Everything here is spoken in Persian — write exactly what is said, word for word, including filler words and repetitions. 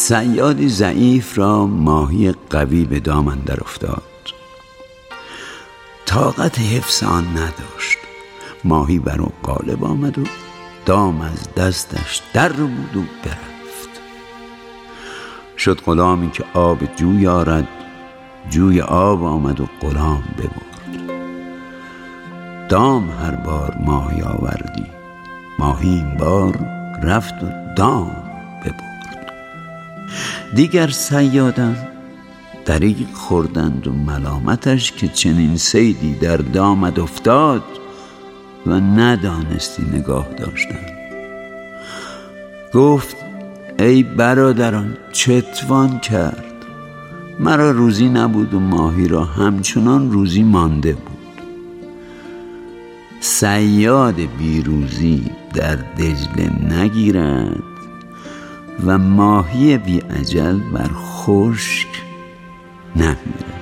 صیادی ضعیف را ماهی قوی به دام اندر افتاد. طاقت حفظ آن نداشت. ماهی بر او غالب آمد و دام از دستش در بود و برفت. شد غلامی که آب جوی آرد، جوی آب آمد و غلام ببرد. دام هر بار ماهی آوردی، ماهی این بار رفت و دام ببرد. دیگر صیادان دریغ خوردند و ملامتش که چنین صیدی در دامت افتاد و ندانستی نگاه داشتن. گفت ای برادران، چتوان کرد؟ مرا روزی نبود و ماهی را همچنان روزی مانده بود. صیاد بیروزی در دجله نگیرد و ماهی بی اجل بر خشک نمیرد.